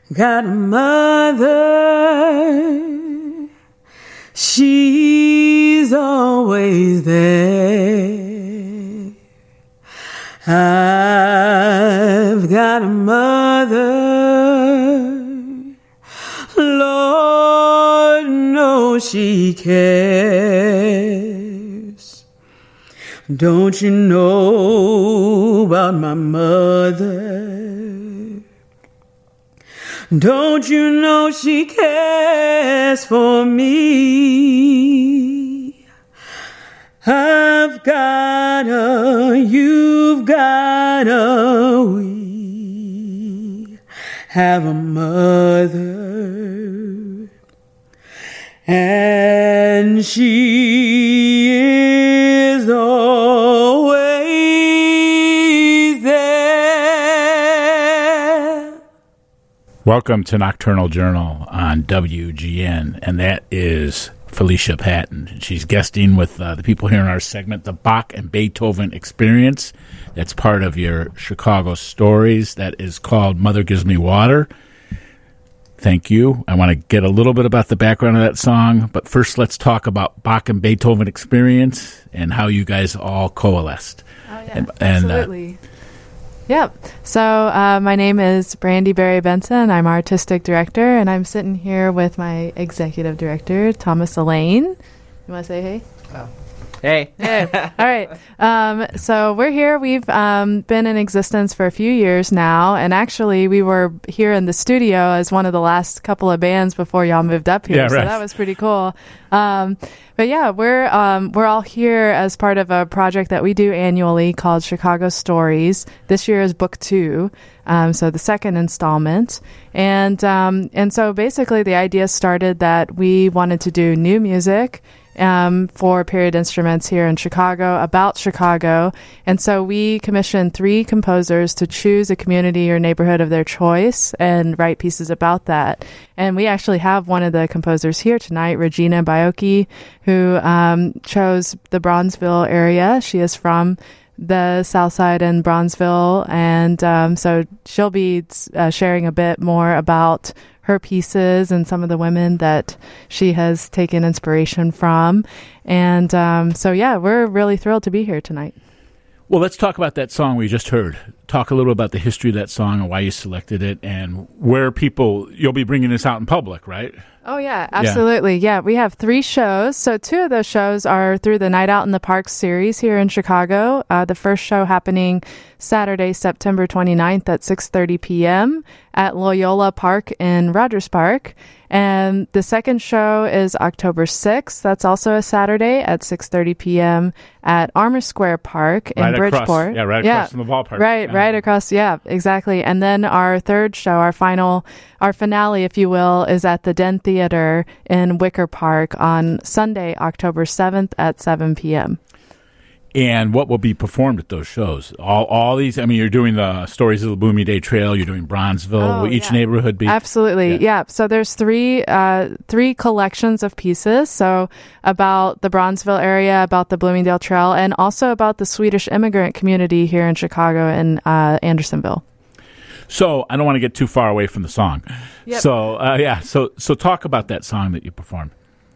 got a mother, she's always there. I've got a mother, Lord knows she cares. Don't you know about my mother? Don't you know she cares for me? I've got her, you've got her, we have a mother, and she is always there. Welcome to Nocturnal Journal on WGN, and that is Felicia Patton. She's guesting with the people here in our segment, the Bach and Beethoven Experience. That's part of your Chicago Stories. That is called Mother Gives Me Water. Thank you. I want to get a little bit about the background of that song, but first let's talk about Bach and Beethoven Experience and how you guys all coalesced. Oh, yeah, absolutely. Yep. So my name is Brandy Berry Benson. I'm artistic director, and I'm sitting here with my executive director, Thomas Elaine. You want to say hey? Oh. Hey. Hey. All right. So we're here. We've been in existence for a few years now, and actually we were here in the studio as one of the last couple of bands before y'all moved up here. Yeah, so right. that was pretty cool. But yeah, we're all here as part of a project that we do annually called Chicago Stories. This year is book 2, so the second installment. And so basically the idea started that we wanted to do new music for period instruments here in Chicago, about Chicago. And so we commissioned 3 composers to choose a community or neighborhood of their choice and write pieces about that. And we actually have one of the composers here tonight, Regina Baiocchi, who chose the Bronzeville area. She is from the South Side in Bronzeville, and so she'll be sharing a bit more about her pieces and some of the women that she has taken inspiration from. And so, yeah, we're really thrilled to be here tonight. Well, let's talk about that song we just heard. Talk a little about the history of that song and why you selected it and where you'll be bringing this out in public, right? Oh, yeah, absolutely. Yeah, we have 3 shows. So 2 of those shows are through the Night Out in the Park series here in Chicago. The first show happening Saturday, September 29th at 6:30 p.m. at Loyola Park in Rogers Park. And the second show is October 6th. That's also a Saturday at 6:30 p.m. at Armour Square Park in Bridgeport. Right across from the ballpark. Right across. Yeah, exactly. And then our third show, our finale, if you will, is at the Den Theater in Wicker Park on Sunday, October 7th at 7 p.m. And what will be performed at those shows? All these, I mean, you're doing the Stories of the Bloomingday Trail, you're doing Bronzeville. Will each neighborhood be? Absolutely, yeah. So there's 3 collections of pieces. So about the Bronzeville area, about the Bloomingdale Trail, and also about the Swedish immigrant community here in Chicago and Andersonville. So I don't want to get too far away from the song. Yep. So talk about that song that you performed.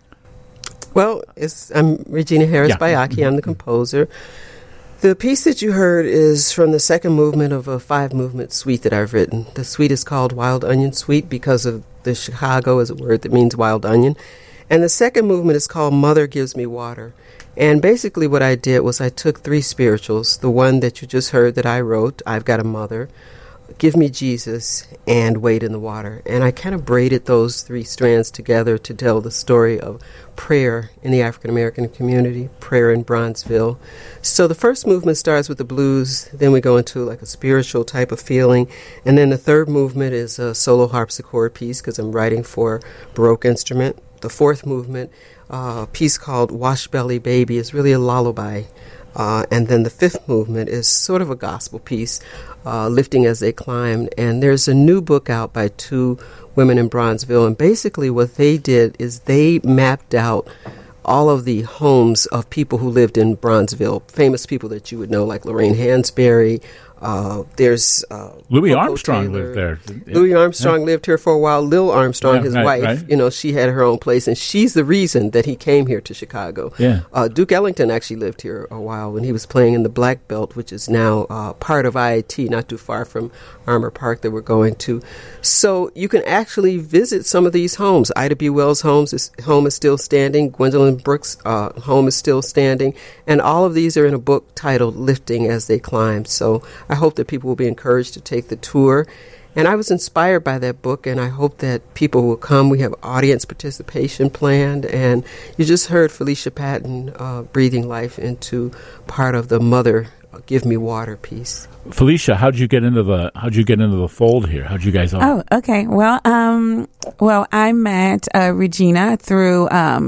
Well, I'm Regina Harris Baiocchi. I'm the composer. The piece that you heard is from the second movement of a 5-movement suite that I've written. The suite is called Wild Onion Suite because of the Chicago is a word that means wild onion. And the second movement is called Mother Gives Me Water. And basically what I did was I took 3 spirituals, the one that you just heard that I wrote, I've Got a Mother, Give Me Jesus, and Wade in the Water. And I kind of braided those 3 strands together to tell the story of prayer in the African-American community, prayer in Bronzeville. So the first movement starts with the blues, then we go into like a spiritual type of feeling, and then the third movement is a solo harpsichord piece because I'm writing for Baroque instrument. The fourth movement, a piece called Wash Belly Baby, is really a lullaby. And then the fifth movement is sort of a gospel piece, Lifting as They Climb. And there's a new book out by 2 women in Bronzeville. And basically what they did is they mapped out all of the homes of people who lived in Bronzeville, famous people that you would know like Lorraine Hansberry, There's Louis Coco Armstrong Taylor. lived there. Louis Armstrong lived here for a while. Lil Armstrong, his wife, right. She had her own place, and she's the reason that he came here to Chicago. Yeah. Duke Ellington actually lived here a while when he was playing in the Black Belt, which is now part of IIT, not too far from Armour Park that we're going to. So you can actually visit some of these homes. Ida B. Wells' home is still standing. Gwendolyn Brooks' home is still standing. And all of these are in a book titled Lifting as They Climb. So I hope that people will be encouraged to take the tour. And I was inspired by that book, and I hope that people will come. We have audience participation planned, and you just heard Felicia Patton breathing life into part of the Mother Give Me Water piece. Felicia, how'd you get into the fold here? How'd you guys all? Oh, okay. Well, I met Regina through.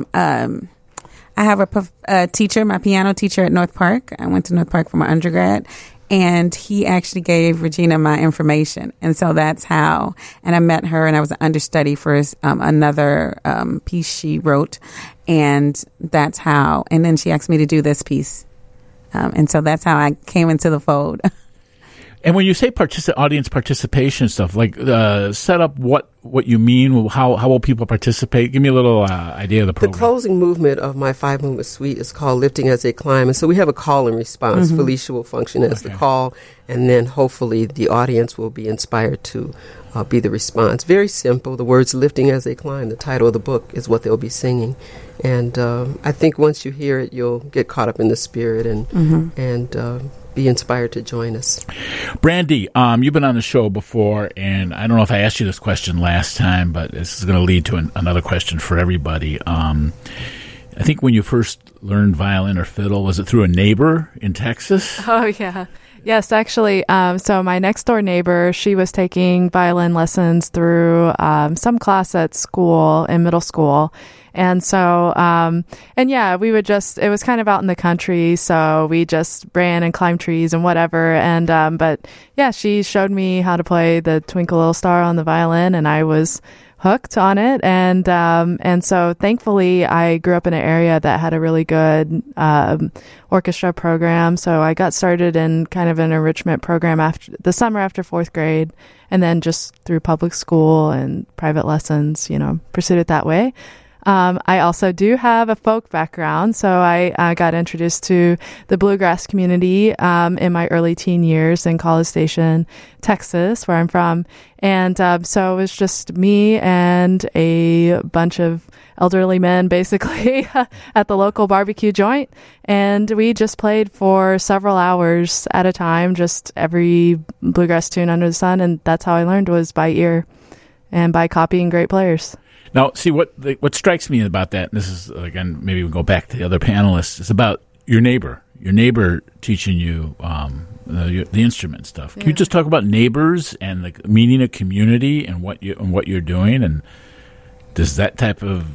I have a teacher, my piano teacher at North Park. I went to North Park for my undergrad, and he actually gave Regina my information. And so that's how, and I met her, and I was an understudy for another piece she wrote. And that's how, and then she asked me to do this piece. And so that's how I came into the fold. And when you say audience participation stuff, like set up what you mean, how will people participate? Give me a little idea of the program. The closing movement of my 5-movement suite is called Lifting as They Climb. And so we have a call and response. Mm-hmm. Felicia will function as the call, and then hopefully the audience will be inspired to be the response. Very simple. The words Lifting as They Climb, the title of the book, is what they'll be singing. And I think once you hear it, you'll get caught up in the spirit and be inspired to join us. Brandy, you've been on the show before, and I don't know if I asked you this question last time, but this is going to lead to another question for everybody. I think when you first learned violin or fiddle, was it through a neighbor in Texas? Oh, yeah. Yes, actually. So my next door neighbor, she was taking violin lessons through some class at school, in middle school. And so, we would it was kind of out in the country, so we just ran and climbed trees and whatever. And, but yeah, she showed me how to play the Twinkle Little Star on the violin, and I was hooked on it. And so thankfully I grew up in an area that had a really good, orchestra program. So I got started in kind of an enrichment program after the summer after 4th grade, and then just through public school and private lessons, pursued it that way. I also do have a folk background, so I got introduced to the bluegrass community in my early teen years in College Station, Texas, where I'm from. And so it was just me and a bunch of elderly men, basically, at the local barbecue joint. And we just played for several hours at a time, just every bluegrass tune under the sun. And that's how I learned, was by ear and by copying great players. Now, see, what strikes me about that, and this is, again, maybe we'll go back to the other panelists, is about your neighbor teaching you the instrument stuff. Can you just talk about neighbors and the meaning of community and what you're doing? And does that type of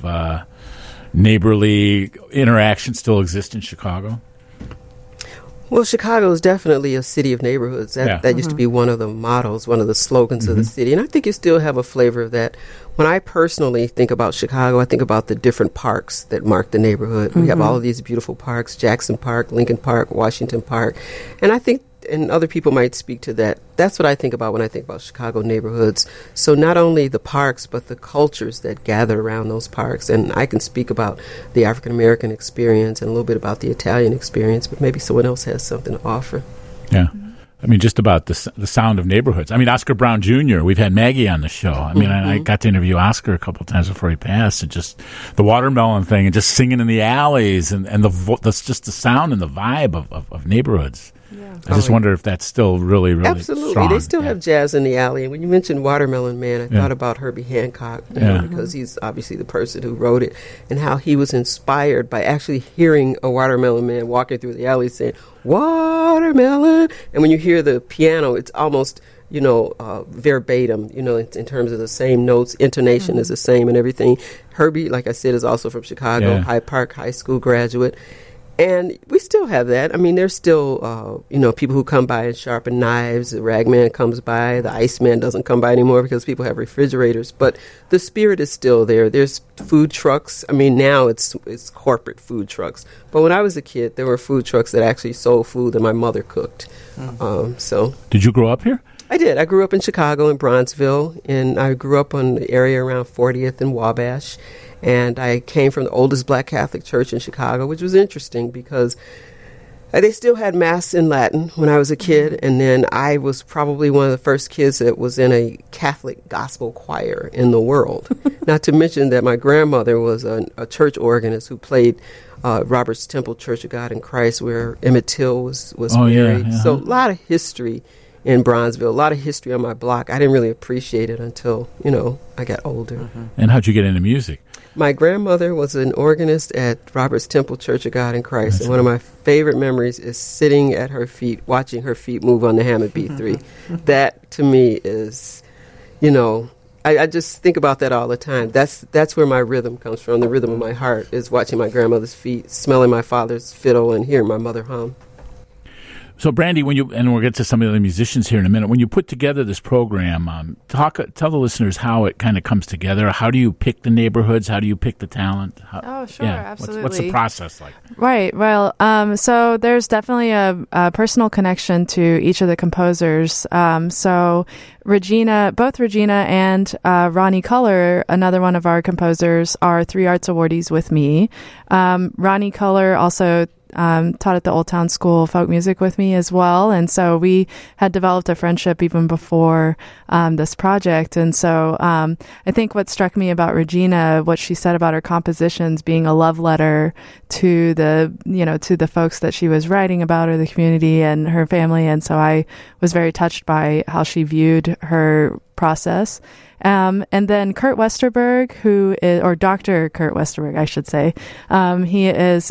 neighborly interaction still exist in Chicago? Well, Chicago is definitely a city of neighborhoods. That used to be one of the mottos, one of the slogans of the city. And I think you still have a flavor of that. When I personally think about Chicago, I think about the different parks that mark the neighborhood. We have all of these beautiful parks: Jackson Park, Lincoln Park, Washington Park. And I think, and other people might speak to that, that's what I think about when I think about Chicago neighborhoods. So not only the parks, but the cultures that gather around those parks. And I can speak about the African-American experience and a little bit about the Italian experience, but maybe someone else has something to offer. Yeah. I mean, just about the sound of neighborhoods. I mean, Oscar Brown Jr., we've had Maggie on the show. I mean, I got to interview Oscar a couple of times before he passed, and just the watermelon thing and just singing in the alleys and that's just the sound and the vibe of neighborhoods. Yeah. I just wonder if that's still really, really Absolutely. strong. They still have jazz in the alley. And when you mentioned Watermelon Man, I thought about Herbie Hancock, because he's obviously the person who wrote it, and how he was inspired by actually hearing a Watermelon Man walking through the alley saying, "Watermelon." And when you hear the piano, it's almost, verbatim, in terms of the same notes. Intonation is the same and everything. Herbie, like I said, is also from Chicago, Hyde Park High School graduate. And we still have that. I mean, there's still, people who come by and sharpen knives. The ragman comes by. The Iceman doesn't come by anymore because people have refrigerators. But the spirit is still there. There's food trucks. I mean, now it's corporate food trucks. But when I was a kid, there were food trucks that actually sold food that my mother cooked. So, did you grow up here? I did. I grew up in Chicago, in Bronzeville, and I grew up on the area around 40th and Wabash. And I came from the oldest black Catholic church in Chicago, which was interesting because they still had Mass in Latin when I was a kid. And then I was probably one of the first kids that was in a Catholic gospel choir in the world. Not to mention that my grandmother was a church organist who played Robert's Temple Church of God in Christ, where Emmett Till was married. Yeah. So a lot of history in Bronzeville, a lot of history on my block. I didn't really appreciate it until, I got older. And how'd you get into music? My grandmother was an organist at Robert's Temple Church of God in Christ, and one of my favorite memories is sitting at her feet, watching her feet move on the Hammond B3. That, to me, is, I just think about that all the time. That's where my rhythm comes from. The rhythm of my heart is watching my grandmother's feet, smelling my father's fiddle, and hearing my mother hum. So, Brandy, and we'll get to some of the musicians here in a minute. When you put together this program, tell the listeners how it kind of comes together. How do you pick the neighborhoods? How do you pick the talent? Sure, absolutely. What's the process like? Right. Well, so there's definitely a personal connection to each of the composers. So both Regina and Ronnie Culler, another one of our composers, are 3 Arts awardees with me. Ronnie Culler also taught at the Old Town School of Folk Music with me as well. And so we had developed a friendship even before this project. And so I think what struck me about Regina, what she said about her compositions being a love letter to the folks that she was writing about, or the community and her family. And so I was very touched by how she viewed her process. And then Kurt Westerberg, or Dr. Kurt Westerberg, I should say, he is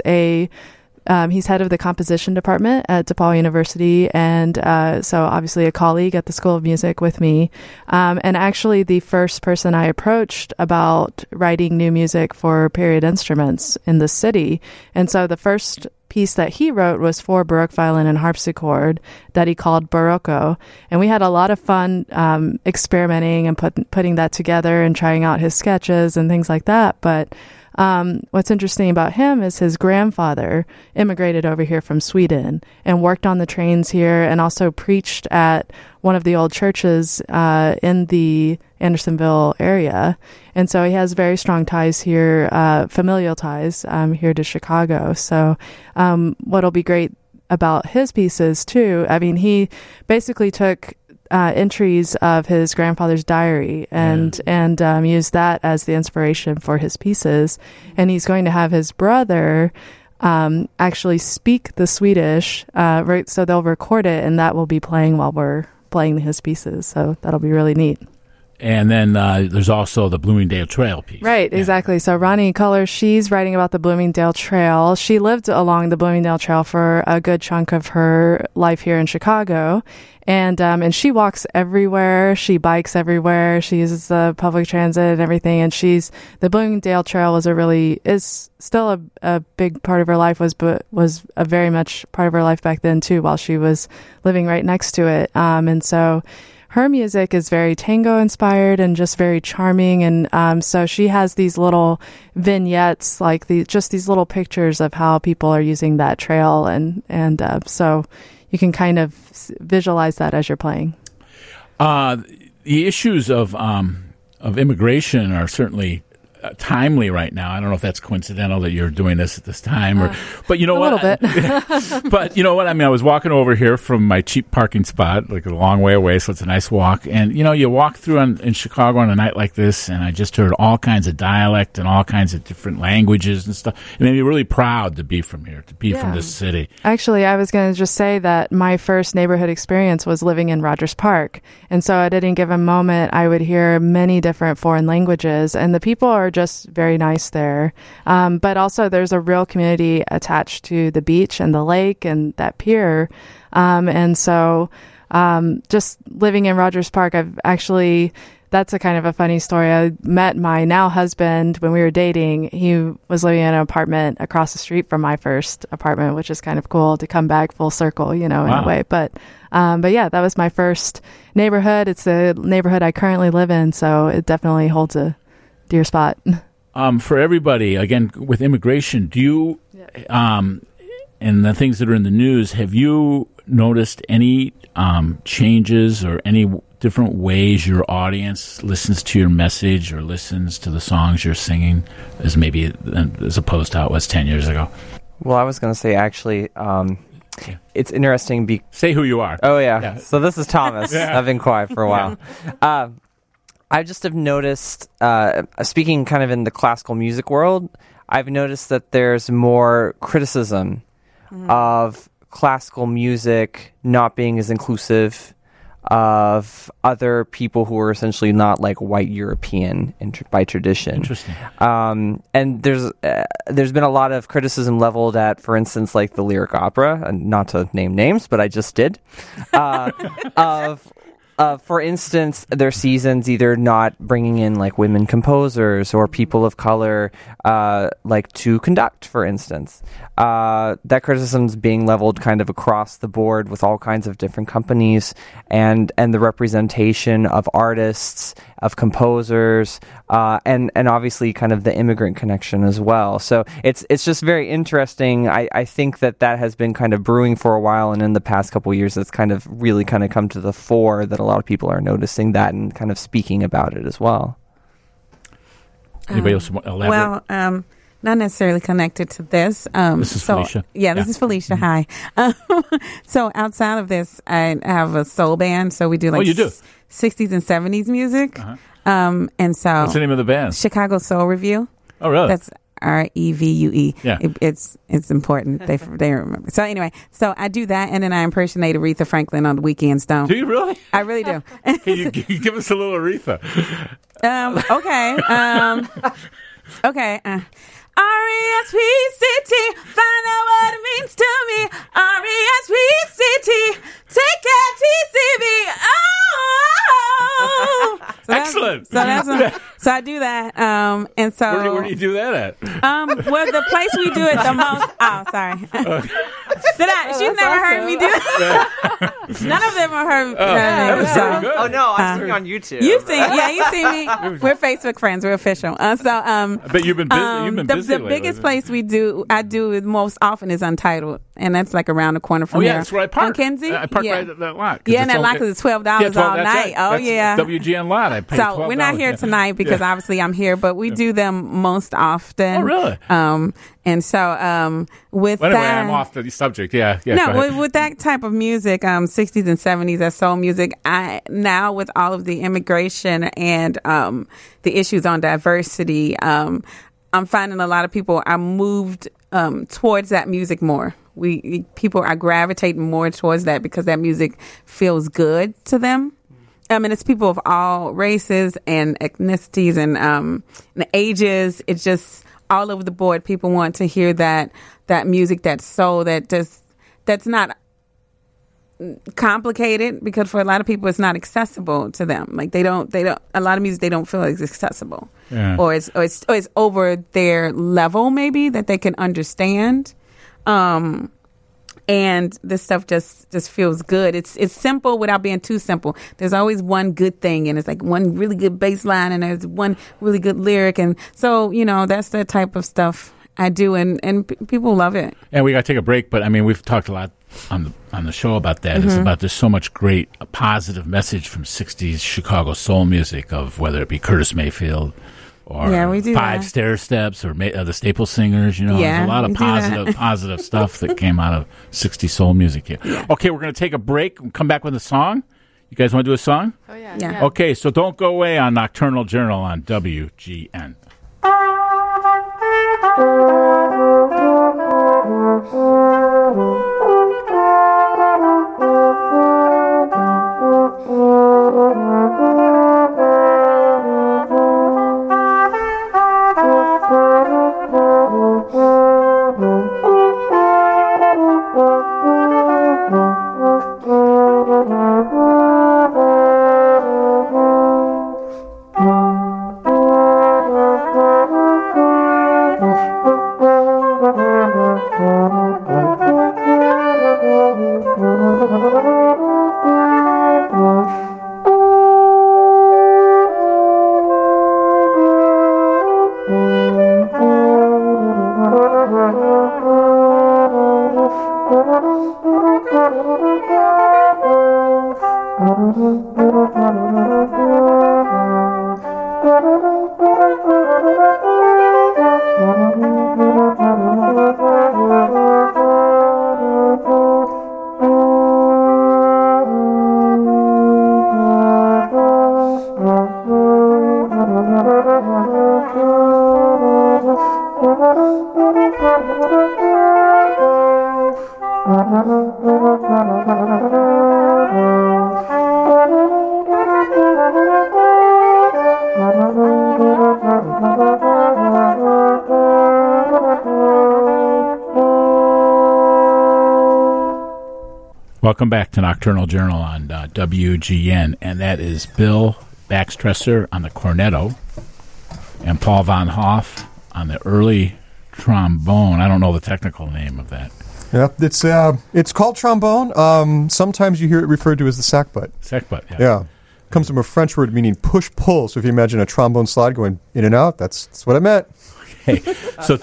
he's head of the composition department at DePaul University, and so obviously a colleague at the School of Music with me, and actually the first person I approached about writing new music for period instruments in the city. And so the first piece that he wrote was for Baroque violin and harpsichord that he called Barocco. And we had a lot of fun experimenting and putting that together and trying out his sketches and things like that. But what's interesting about him is his grandfather immigrated over here from Sweden and worked on the trains here, and also preached at one of the old churches in the Andersonville area. And so he has very strong ties here, familial ties here to Chicago. So what'll be great about his pieces too, I mean, he basically took entries of his grandfather's diary and used that as the inspiration for his pieces. And he's going to have his brother actually speak the Swedish, so they'll record it, and that will be playing while we're playing his pieces. So that'll be really neat. And then there's also the Bloomingdale Trail piece. Right, exactly. So Ronnie Culler, she's writing about the Bloomingdale Trail. She lived along the Bloomingdale Trail for a good chunk of her life here in Chicago. And she walks everywhere. She bikes everywhere. She uses the public transit and everything. And the Bloomingdale Trail is still a big part of her life, was a very much part of her life back then too, while she was living right next to it. And so her music is very tango inspired and just very charming. And so she has these little vignettes, like just these little pictures of how people are using that trail. And so you can kind of visualize that as you're playing. The issues of immigration are certainly timely right now. I don't know if that's coincidental that you're doing this at this time, but you know what? A little bit. But you know what? I mean, I was walking over here from my cheap parking spot, like a long way away, so it's a nice walk. And you walk through in Chicago on a night like this, and I just heard all kinds of dialect and all kinds of different languages and stuff. It made me really proud to be from here, to be from this city. Actually, I was going to just say that my first neighborhood experience was living in Rogers Park, and so at any given moment, I would hear many different foreign languages, and the people are just very nice there. But also there's a real community attached to the beach and the lake and that pier. And so just living in Rogers Park, I've actually that's a kind of a funny story. I met my now husband when we were dating. He was living in an apartment across the street from my first apartment, which is kind of cool to come back full circle, in a way. But yeah, that was my first neighborhood. It's the neighborhood I currently live in, so it definitely holds a dear spot. For everybody, again, with immigration, do you, and the things that are in the news, have you noticed any changes or any different ways your audience listens to your message or listens to the songs you're singing as opposed to how it was 10 years ago? Well, I was going to say, actually, it's interesting. Say who you are. Oh, yeah. So this is Thomas. I've been quiet for a while. I just have noticed, speaking kind of in the classical music world, I've noticed that there's more criticism of classical music not being as inclusive of other people who are essentially not like white European by tradition. Interesting. And there's been a lot of criticism leveled at, for instance, like the lyric opera, and not to name names, but I just did, for instance, their seasons either not bringing in like women composers or people of color, like to conduct, for instance. That criticism's being leveled kind of across the board with all kinds of different companies, and the representation of artists, of composers, and obviously kind of the immigrant connection as well. So it's just very interesting. I think that has been kind of brewing for a while, and in the past couple of years, it's kind of really kind of come to the fore that a lot of people are noticing that and kind of speaking about it as well. Anybody else elaborate? Well, not necessarily connected to this. This is Felicia. Yeah, this is Felicia. Hi. So outside of this, I have a soul band. So we do like 60s and 70s music. And so what's the name of the band? Chicago Soul Review. Oh, really? That's REVUE. Yeah. It's important. They remember. So anyway, so I do that, and then I impersonate Aretha Franklin on the weekends. Do you really? I really do. Can you give us a little Aretha? Okay. R-E-S-P-C-T, find out what it means to me. R-E-S-P-C-T, take care, TCB. Oh! Excellent. So I do that. And so where do you do that at? Well, the place we do it the most. Oh, sorry. She's never heard me do that. None of them have heard. That was so good. Oh no, I've seen it on YouTube. You've seen me. We're Facebook friends. We're official. But you've been busy. The biggest place I do it most often is Untitled, and that's like around the corner from here. That's where I park. On Kenzie? I park right at that lot. Yeah, and that lot because it's $12 all night. Right. Oh, yeah. WGN lot. I pay $12. So we're not here tonight because obviously I'm here, but we do them most often. Oh, really? And so with anyway, that, I'm off the subject. Yeah. No, with that type of music, 60s and 70s, that soul music. Now with all of the immigration and the issues on diversity, I'm finding a lot of people are moved towards that music more. People are gravitating more towards that because that music feels good to them. I mean, it's people of all races and ethnicities and ages. It's just all over the board. People want to hear that music, that soul, that's not complicated, because for a lot of people it's not accessible to them. Like they don't a lot of music they don't feel is accessible, or it's over their level maybe that they can understand. And this stuff just feels good. It's simple without being too simple. There's always one good thing, and it's like one really good bass line, and there's one really good lyric, and so that's the type of stuff I do, and people love it. And we got to take a break, but I mean we've talked a lot on the show about that. It's about there's so much great positive message from 60s Chicago soul music, of whether it be Curtis Mayfield or we do Five Stair Steps or the Staple Singers. There's a lot of positive stuff that came out of 60s soul music here. Yeah. Okay, we're going to take a break and come back with a song. You guys want to do a song? Oh, yeah. Okay, so don't go away on Nocturnal Journal on WGN. Welcome back to Nocturnal Journal on WGN, and that is Bill Baxtresser on the cornetto and Paul Von Hoff on the early trombone. I don't know the technical name of that. Yeah, it's called trombone. Sometimes you hear it referred to as the sackbut. Sackbut, yeah. Yeah. Comes from a French word meaning push-pull. So if you imagine a trombone slide going in and out, that's what I meant. Okay, so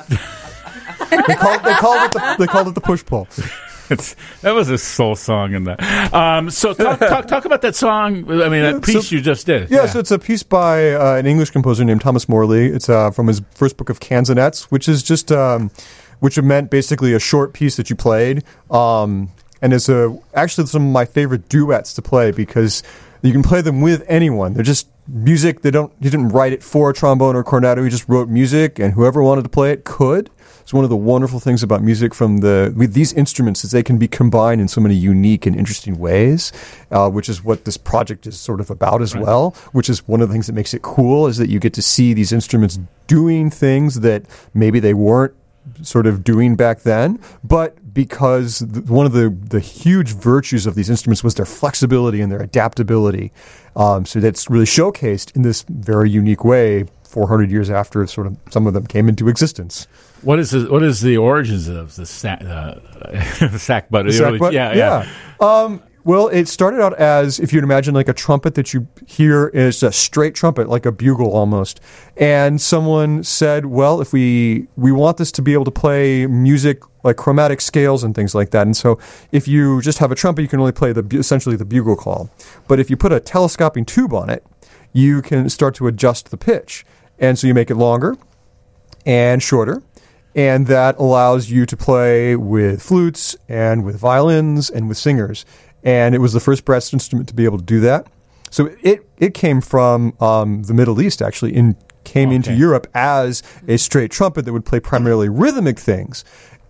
they called it the push-pull. That was a soul song in that. So talk about that song. I mean, that piece you just did. Yeah, so it's a piece by an English composer named Thomas Morley. It's from his first book of canzonets, which is just which meant basically a short piece that you played. And it's actually some of my favorite duets to play because you can play them with anyone. They're just music. He didn't write it for a trombone or cornetto. He just wrote music, and whoever wanted to play it could. It's one of the wonderful things about music with these instruments is they can be combined in so many unique and interesting ways, which is what this project is sort of about as well, which is one of the things that makes it cool is that you get to see these instruments doing things that maybe they weren't sort of doing back then, but because one of the huge virtues of these instruments was their flexibility and their adaptability. So that's really showcased in this very unique way 400 years after sort of some of them came into existence. What is the origins of the sackbut? The sackbut? Yeah. Well, it started out as, if you'd imagine like a trumpet that you hear is a straight trumpet, like a bugle almost. And someone said, well, if we want this to be able to play music like chromatic scales and things like that. And so if you just have a trumpet, you can only play essentially the bugle call. But if you put a telescoping tube on it, you can start to adjust the pitch. And so you make it longer and shorter. And that allows you to play with flutes and with violins and with singers. And it was the first brass instrument to be able to do that. So it came from the Middle East, actually, came into Europe as a straight trumpet that would play primarily rhythmic things.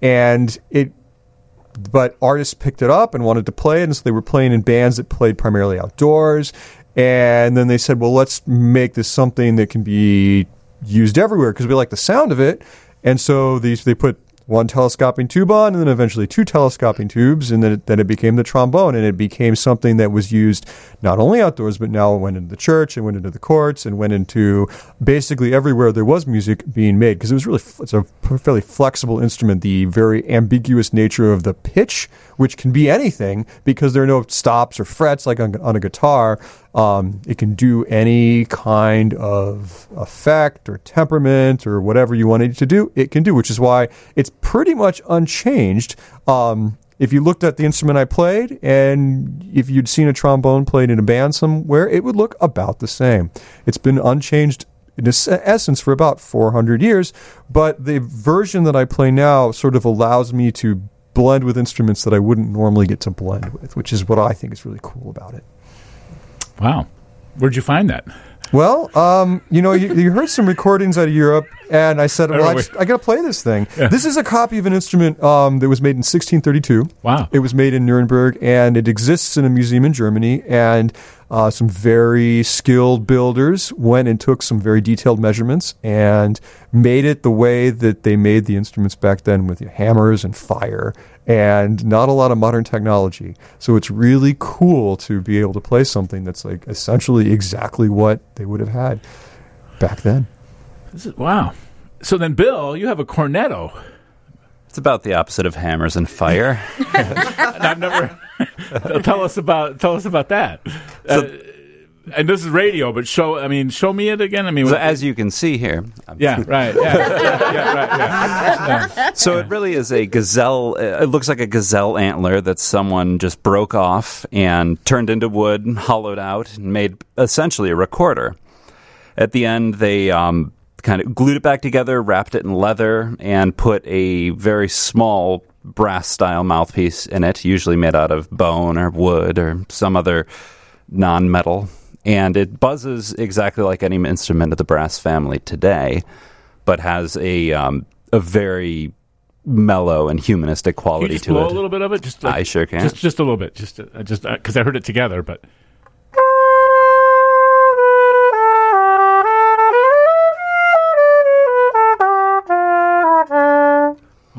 But artists picked it up and wanted to play it, and so they were playing in bands that played primarily outdoors. And then they said, well, let's make this something that can be used everywhere because we like the sound of it. And so they put one telescoping tube on, and then eventually two telescoping tubes, and then it became the trombone, and it became something that was used not only outdoors, but now it went into the church, and went into the courts, and went into basically everywhere there was music being made, because it's a fairly flexible instrument. The very ambiguous nature of the pitch, which can be anything, because there are no stops or frets like on a guitar. It can do any kind of effect or temperament or whatever you want it to do, it can do, which is why it's pretty much unchanged. If you looked at the instrument I played, and if you'd seen a trombone played in a band somewhere, it would look about the same. It's been unchanged in essence for about 400 years, but the version that I play now sort of allows me to blend with instruments that I wouldn't normally get to blend with, which is what I think is really cool about it. Wow. Where'd you find that? Well, you heard some recordings out of Europe, and I said, well, I got to play this thing. Yeah. This is a copy of an instrument that was made in 1632. Wow. It was made in Nuremberg, and it exists in a museum in Germany, and some very skilled builders went and took some very detailed measurements and made it the way that they made the instruments back then, with hammers and fire and not a lot of modern technology. So it's really cool to be able to play something that's like essentially exactly what they would have had back then. Wow. So then, Bill, you have a cornetto. It's about the opposite of hammers and fire. I've never. Tell us about that. And this is radio, but show me it again. So as you can see here. Right. So it really is a gazelle. It looks like a gazelle antler that someone just broke off and turned into wood, hollowed out, and made essentially a recorder. At the end, they kind of glued it back together, wrapped it in leather, and put a very small brass-style mouthpiece in it, usually made out of bone or wood or some other non-metal. And it buzzes exactly like any instrument of the brass family today, but has a very mellow and humanistic quality to it. Blow a little bit of it? I sure can. Just a little bit, just because I heard it together, but.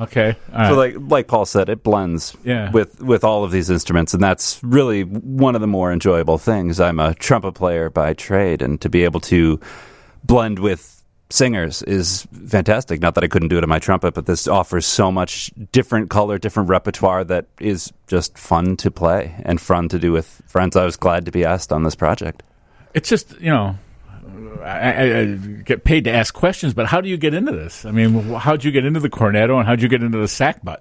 Okay. All right. So like Paul said, it blends with all of these instruments, and that's really one of the more enjoyable things. I'm a trumpet player by trade, and to be able to blend with singers is fantastic. Not that I couldn't do it on my trumpet, but this offers so much different color, different repertoire that is just fun to play and fun to do with friends. I was glad to be asked on this project. It's just, I get paid to ask questions, but how do you get into this? I mean, how'd you get into the cornetto, and how'd you get into the sackbut?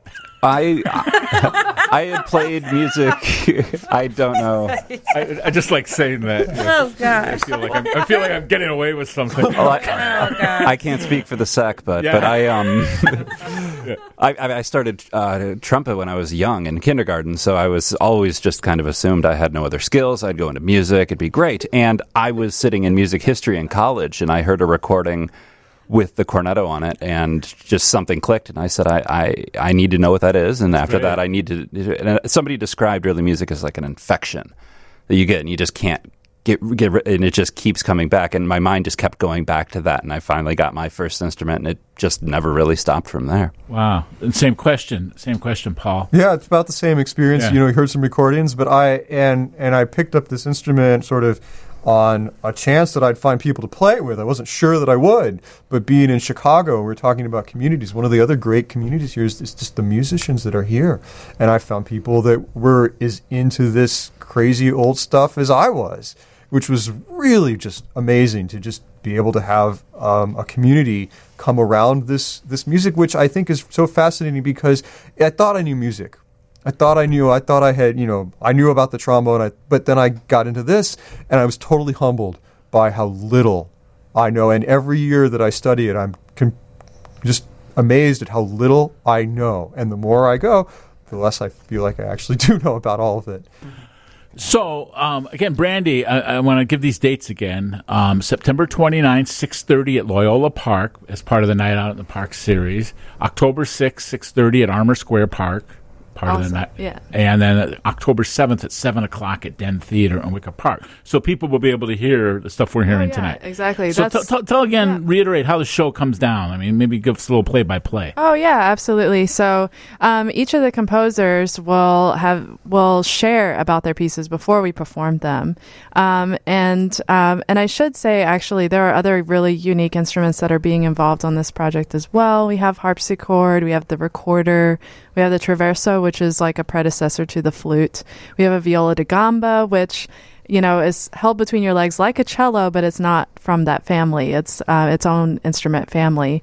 I had played music. I don't know. I just like saying that. Oh gosh! I feel like I'm getting away with something. I can't speak for the sackbut, but I started trumpet when I was young in kindergarten, so I was always just kind of assumed I had no other skills. I'd go into music; it'd be great. And I was sitting in music history in college, and I heard a recording with the cornetto on it, and just something clicked, and I said, I need to know what that is, and after that, I need to. And somebody described early music as like an infection that you get, and you just can't get rid, and it just keeps coming back, and my mind just kept going back to that, and I finally got my first instrument, and it just never really stopped from there. Wow. And same question, Paul. Yeah, it's about the same experience. Yeah. We heard some recordings, but I picked up this instrument sort of on a chance that I'd find people to play it with. I wasn't sure that I would, but being in Chicago, we're talking about communities. One of the other great communities here is just the musicians that are here. And I found people that were as into this crazy old stuff as I was, which was really just amazing to just be able to have a community come around this music, which I think is so fascinating because I thought I knew music. I thought I knew about the trombone, but then I got into this, and I was totally humbled by how little I know. And every year that I study it, I'm just amazed at how little I know. And the more I go, the less I feel like I actually do know about all of it. So, again, Brandy, I want to give these dates again. September 29th, 6:30 at Loyola Park as part of the Night Out in the Park series. October 6th, 6:30 at Armour Square Park. Part of the night. Yeah. And then October 7th at 7 o'clock at Den Theater in Wicker Park. So people will be able to hear the stuff we're hearing tonight. Exactly. So tell again, reiterate how the show comes down. I mean, maybe give us a little play-by-play. Oh, yeah, absolutely. So each of the composers will share about their pieces before we perform them. And I should say, actually, there are other really unique instruments that are being involved on this project as well. We have harpsichord, we have the recorder, we have the traverso, which is like a predecessor to the flute. We have a viola da gamba, which, is held between your legs like a cello, but it's not from that family. It's its own instrument family.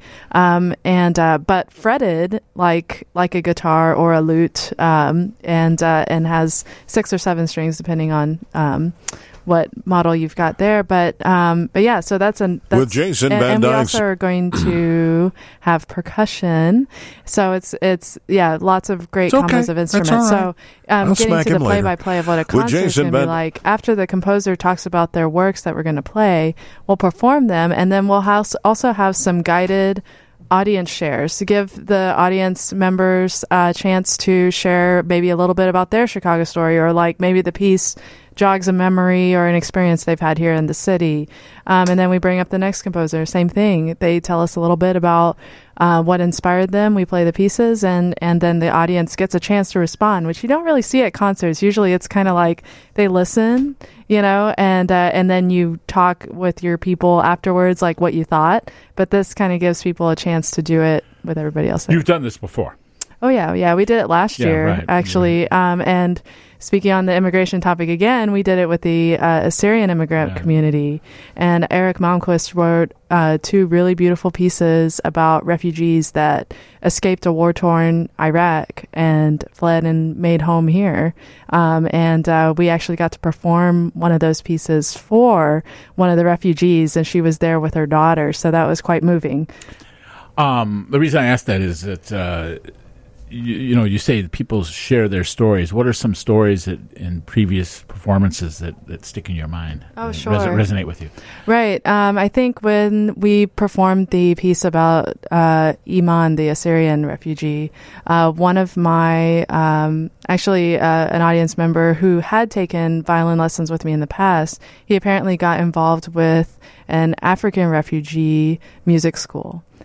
But fretted like a guitar or a lute, and has 6 or 7 strings depending on what model you've got there, but yeah, so that's with Jason Van and Dyke. We also are going to have percussion, so it's lots of great combos of instruments. Right. So getting to the play-by-play of what a concert is going to be like, after the composer talks about their works that we're going to play, we'll perform them, and then we'll also have some guided audience shares to give the audience members a chance to share maybe a little bit about their Chicago story, or like maybe the piece jogs a memory or an experience they've had here in the city. And then we bring up the next composer. Same thing. They tell us a little bit about what inspired them. We play the pieces, and then the audience gets a chance to respond, which you don't really see at concerts. Usually it's kind of like they listen, and then you talk with your people afterwards, like what you thought. But this kind of gives people a chance to do it with everybody else there. You've done this before. Oh, yeah. We did it last year, right. actually. And speaking on the immigration topic again, we did it with the Assyrian immigrant community. And Eric Malmquist wrote 2 really beautiful pieces about refugees that escaped a war-torn Iraq and fled and made home here. And we actually got to perform one of those pieces for one of the refugees, and she was there with her daughter. So that was quite moving. The reason I asked that is that you say that people share their stories. What are some stories that in previous performances that stick in your mind? Oh, sure. Resonate with you. Right. I think when we performed the piece about Iman, the Assyrian refugee, one of my, actually an audience member who had taken violin lessons with me in the past, he apparently got involved with an African refugee music school.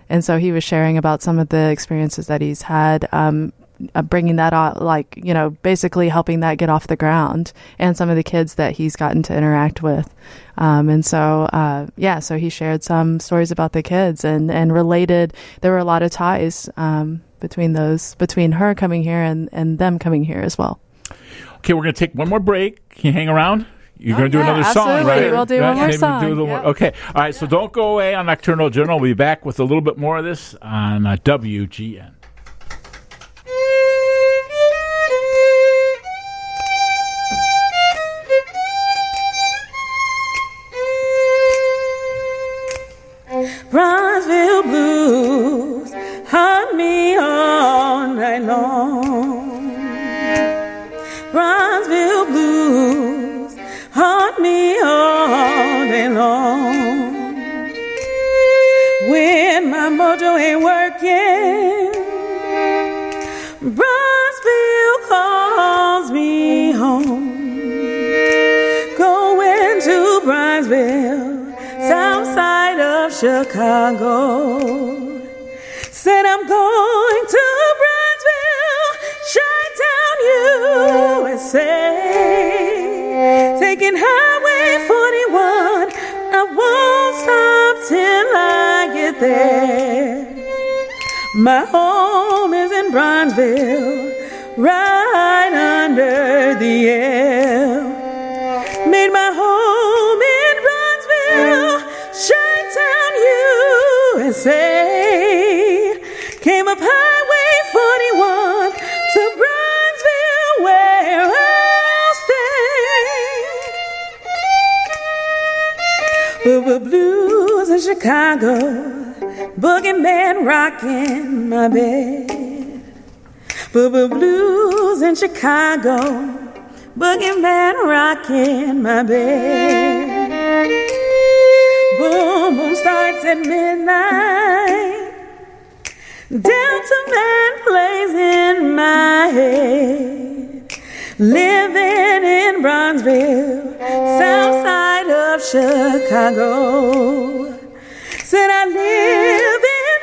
And so he was sharing about some of the experiences that he's had, bringing that on, like, you know, basically helping that get off the ground, and some of the kids that he's gotten to interact with. So he shared some stories about the kids and related. There were a lot of ties between her coming here and them coming here as well. Okay, we're going to take one more break. Can you hang around? You're going to do another absolutely. song, right? We'll do one more song. Yep. Okay. All right, so don't go away on Nocturnal Journal. We'll be back with a little bit more of this on WGN. Bronzeville blues haunt me all night long. Bronzeville blues haunt me all day long. When my mojo ain't working, Bronzeville calls me home. Going to Bronzeville, south side of Chicago. Said I'm going to Bronzeville, Chi-Town, USA. Taking Highway 41, I won't stop till I get there. My home is in Bronzeville, right under the L. Made my home in Bronzeville, Chi-Town, USA. Came up Highway 41 to Bronzeville, where I'll stay. Blues in Chicago, boogeyman rocking my bed. Blues in Chicago, boogeyman rocking my bed. Boom, boom starts at midnight. Delta Man plays in my head. Living in Bronzeville, south side of Chicago. Said I live in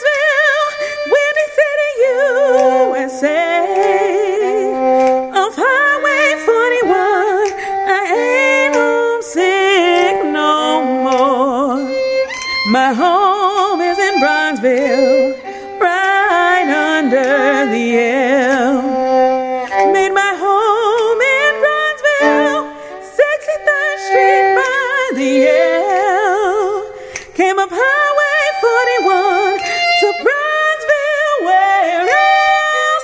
Bronzeville, Windy City, USA. Off Highway 41, I ain't homesick no more. My home is in Bronzeville, right under the L. Made my home in Bronzeville, 63rd Street by the L. Came up Highway 41 to Bronzeville, where I'll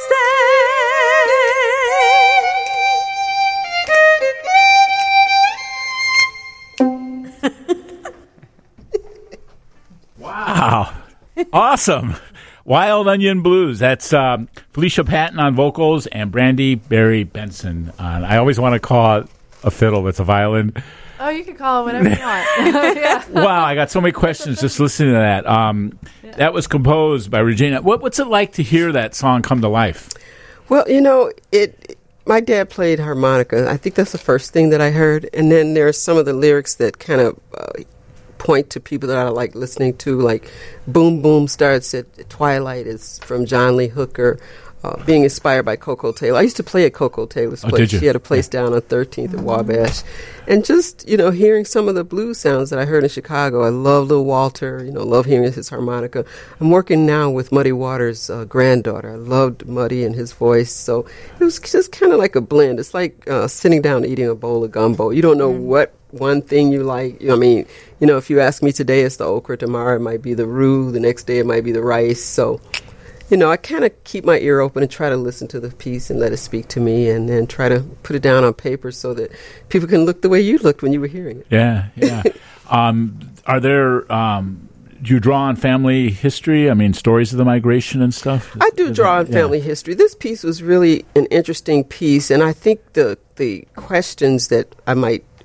stay. Wow. Awesome. Wild Onion Blues. That's Felicia Patton on vocals and Brandy Berry Benson. I always want to call it a fiddle, but it's a violin. Oh, you can call it whatever you want. Yeah. Wow, I got so many questions just listening to that. That was composed by Regina. What's it like to hear that song come to life? Well, you know, my dad played harmonica. I think that's the first thing that I heard. And then there are some of the lyrics that kind of point to people that I like listening to, like Boom Boom starts at twilight is from John Lee Hooker, being inspired by Coco Taylor. I used to play at Coco Taylor's place. Did you? She had a place down on 13th at Wabash. And just, you know, hearing some of the blues sounds that I heard in Chicago. I love Lil Walter, you know, love hearing his harmonica. I'm working now with Muddy Waters' granddaughter. I loved Muddy and his voice. So it was just kind of like a blend. It's like sitting down eating a bowl of gumbo. You don't know what one thing you like. I mean, you know, if you ask me today, it's the okra. Tomorrow it might be the roux. The next day it might be the rice. So, you know, I kind of keep my ear open and try to listen to the piece and let it speak to me, and then try to put it down on paper so that people can look the way you looked when you were hearing it. Yeah, yeah. Are there... do you draw on family history? I mean, stories of the migration and stuff? I do draw on family history. This piece was really an interesting piece, and I think the questions that I might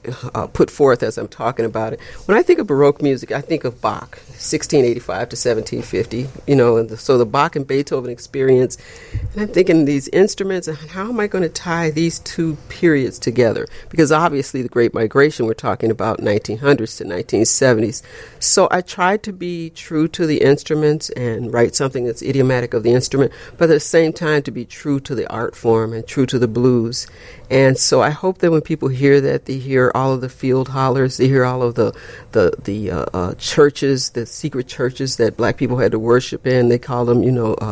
put forth as I'm talking about it. When I think of Baroque music, I think of Bach, 1685 to 1750, and so the Bach and Beethoven experience. And I'm thinking these instruments, and how am I going to tie these two periods together? Because obviously the Great Migration, we're talking about 1900s to 1970s. So I tried to be true to the instruments and write something that's idiomatic of the instrument, but at the same time to be true to the art form and true to the blues. And so I hope that when people hear that, they hear all of the field hollers, they hear all of the churches, the secret churches that black people had to worship in. They call them,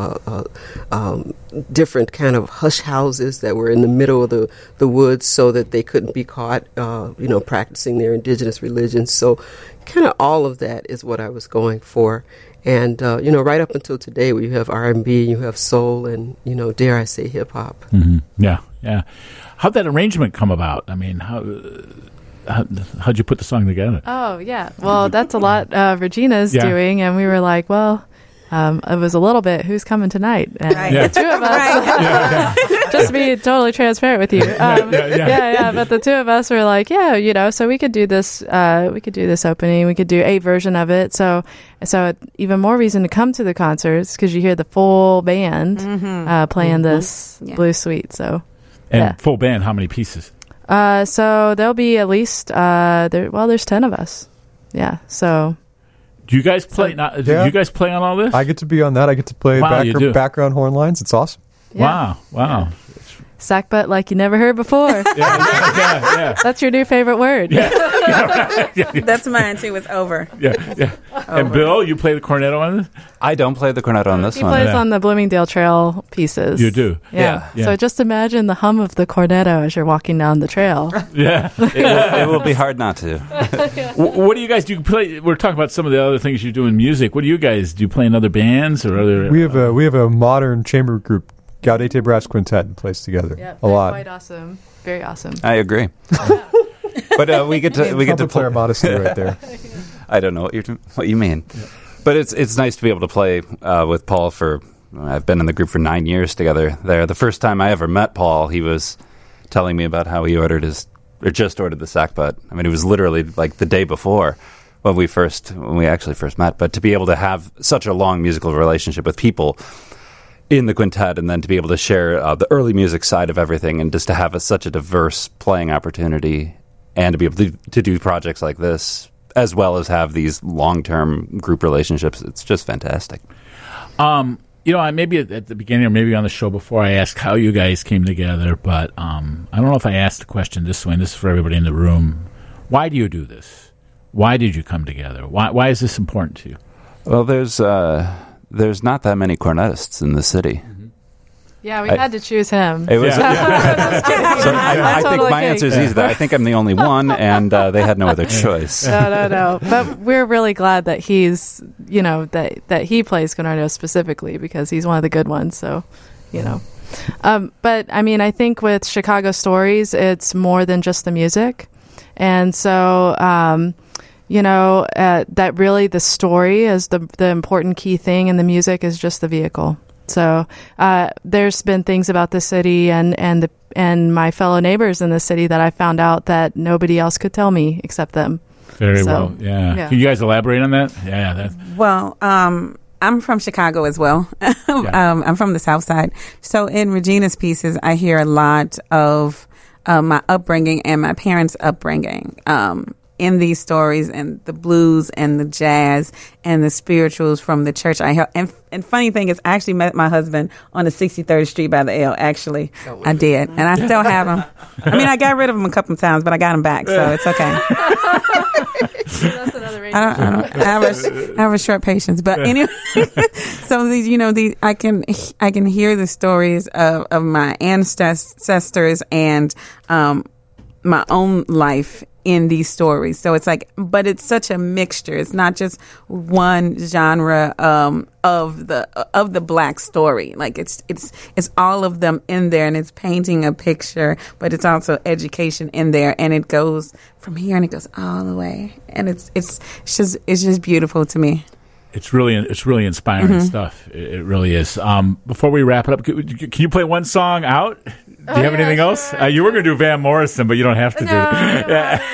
different kind of hush houses that were in the middle of the woods so that they couldn't be caught, practicing their indigenous religions. So kind of all of that is what I was going for. And, right up until today, where you have R&B, you have soul, and, dare I say, hip-hop. Mm-hmm. Yeah, yeah. How'd that arrangement come about? I mean, how'd you put the song together? Oh, yeah. Well, that's a lot Regina's Yeah. doing, and we were like, well, it was a little bit, who's coming tonight? And Right. the two of us, just to be totally transparent with you. But the two of us were like, so we could do this opening, we could do a version of it. So even more reason to come to the concerts, because you hear the full band playing this blues suite. So, And full band, how many pieces? so there'll be at least, there's 10 of us. Yeah, so... Do you guys play? Do you guys play on all this? I get to be on that. I get to play Wow, you do. background horn lines. It's awesome. Yeah. Wow. Sack butt like you never heard before. Yeah. That's your new favorite word. That's mine too. It's over. Yeah. And Bill, you play the cornetto on this? I don't play the cornet on this He one. plays on the Bloomingdale Trail pieces. You do? Yeah. Yeah. So just imagine the hum of the cornetto as you're walking down the trail. Yeah. It will be hard not to. What do you guys do? Play? We're talking about some of the other things you do in music. What do you guys do? You play in other bands or other? We have a modern chamber group, Gaudete Brass Quintet, and plays together a lot. Quite awesome. Very awesome. I agree. But we get to Trumpet player modesty right there. I don't know what you mean, but it's nice to be able to play with Paul. I've been in the group for 9 years together. There, the first time I ever met Paul, he was telling me about how he just ordered the sack butt. I mean, it was literally like the day before when we actually first met. But to be able to have such a long musical relationship with people in the quintet, and then to be able to share the early music side of everything, and just to have such a diverse playing opportunity, and to be able to do projects like this, as well as have these long-term group relationships, it's just fantastic. I maybe at the beginning or maybe on the show before I asked how you guys came together, but I don't know if I asked the question this way, and this is for everybody in the room. Why do you do this? Why did you come together? Why is this important to you? Well, there's not that many cornetists in the city. Yeah, we had to choose him. It was. So I think totally my answer is easy. I think I'm the only one, and they had no other choice. No. But we're really glad that he's, that he plays cornetto specifically, because he's one of the good ones. So, But I mean, I think with Chicago Stories, it's more than just the music, and so. That really the story is the important key thing, and the music is just the vehicle. So there's been things about the city and my fellow neighbors in the city that I found out that nobody else could tell me except them. Very well, yeah. Can you guys elaborate on that? Yeah. Well, I'm from Chicago as well. I'm from the South Side. So in Regina's pieces, I hear a lot of my upbringing and my parents' upbringing. In these stories, and the blues and the jazz and the spirituals from the church. And funny thing is, I actually met my husband on the 63rd Street by the L. Actually, I did, and I still have him. I mean, I got rid of him a couple of times, but I got him back, so it's okay. That's another radio. I have a short patience, but anyway. So these, I can hear the stories of my ancestors and my own life in these stories. So it's like, but it's such a mixture. It's not just one genre of the Black story. Like it's all of them in there, and it's painting a picture, but it's also education in there, and it goes from here and it goes all the way, and it's just beautiful to me. It's really inspiring stuff. It really is. Before we wrap it up, can you play one song out? Do you have anything else? Sure. You were going to do Van Morrison, but you don't have to do it.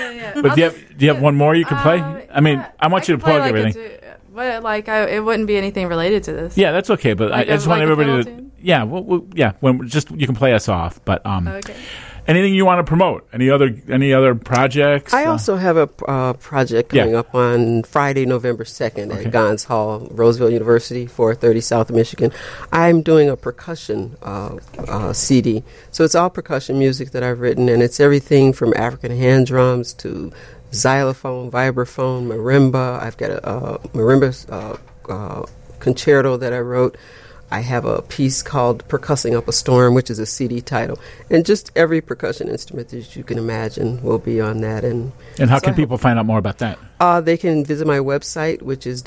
But do you have one more you can play? I mean, yeah, I want you to could play, plug like, everything. But it wouldn't be anything related to this. Yeah, that's okay. But Like I just want everybody fiddle to. tune? Yeah, when just you can play us off. But Okay. anything you want to promote? Any other projects? I also have a project coming up on Friday, November 2nd at Gons Hall, Roseville University, 430 South of Michigan. I'm doing a percussion CD. So it's all percussion music that I've written, and it's everything from African hand drums to xylophone, vibraphone, marimba. I've got a marimba concerto that I wrote. I have a piece called Percussing Up a Storm, which is a CD title. And just every percussion instrument that you can imagine will be on that. And how can people find out more about that? They can visit my website, which is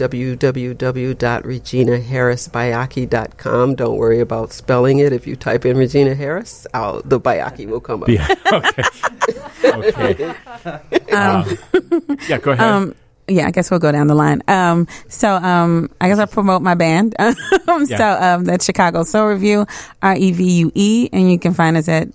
www.reginaharrisbayaki.com. Don't worry about spelling it. If you type in Regina Harris, the Bayaki will come up. Yeah, okay. Yeah, go ahead. Yeah, I guess we'll go down the line. I guess I'll promote my band. So that's Chicago Soul Review, REVUE, and you can find us at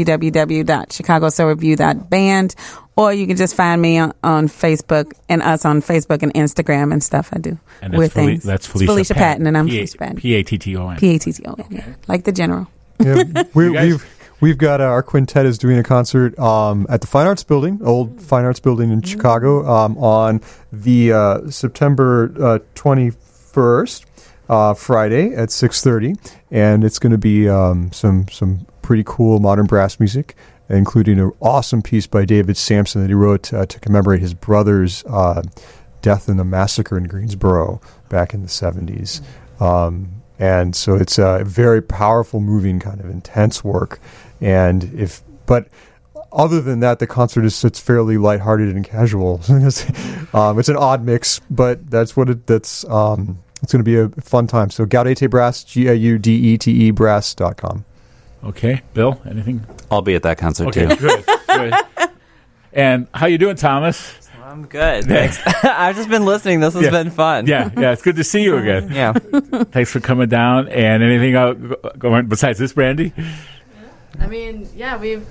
www.chicagosoulreview.band, or you can just find me on Facebook and us on Facebook and Instagram and stuff. I do and with things. That's Felicia Patton, and I'm Felicia Patton. Patton. Patton, like the general. Yeah, we've got our quintet is doing a concert at the Fine Arts Building, old Fine Arts Building in Chicago, on the September 21st, Friday at 6:30, and it's going to be some pretty cool modern brass music, including an awesome piece by David Sampson that he wrote to commemorate his brother's death in the massacre in Greensboro back in the 70s. And so it's a very powerful, moving, kind of intense work. But other than that, the concert it's fairly lighthearted and casual. It's an odd mix, but that's what it's going to be a fun time. So Gaudete Brass, GAUDETE brass.com. Okay, Bill, anything? I'll be at that concert Okay, too. good. And how you doing, Thomas? I'm good. Thanks. I've just been listening. This has been fun. Yeah, it's good to see you again. Yeah. Thanks for coming down. And anything going besides this, Brandy? I mean, yeah, we've.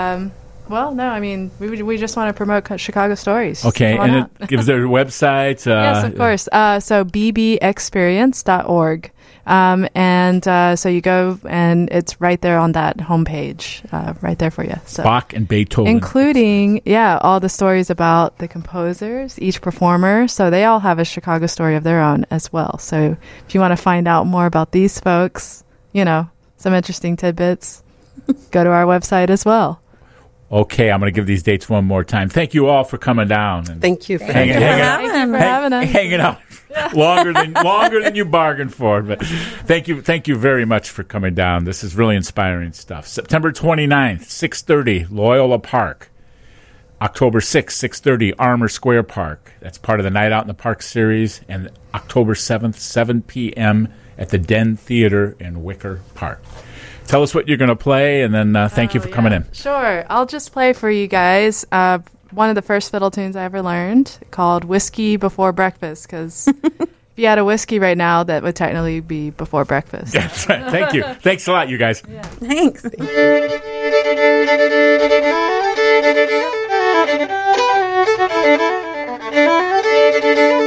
We just want to promote Chicago Stories. Okay, Come on and out. it gives their website. Yes, of course. So bbexperience.org. So you go and it's right there on that homepage, right there for you. So Bach and Beethoven. including, all the stories about the composers, each performer. So they all have a Chicago story of their own as well. So if you want to find out more about these folks, some interesting tidbits, go to our website as well. Okay, I'm going to give these dates one more time. Thank you all for coming down. And Thank you for hanging out longer than you bargained for. But thank you very much for coming down. This is really inspiring stuff. September 29th, 6:30, Loyola Park. October 6th, 6:30, Armour Square Park. That's part of the Night Out in the Park series. And October 7th, 7 p.m. at the Den Theater in Wicker Park. Tell us what you're going to play, and then thank you for coming in. Sure. I'll just play for you guys one of the first fiddle tunes I ever learned called Whiskey Before Breakfast, because if you had a whiskey right now, that would technically be before breakfast. That's right. Thank you. Thanks a lot, you guys. Yeah. Thanks.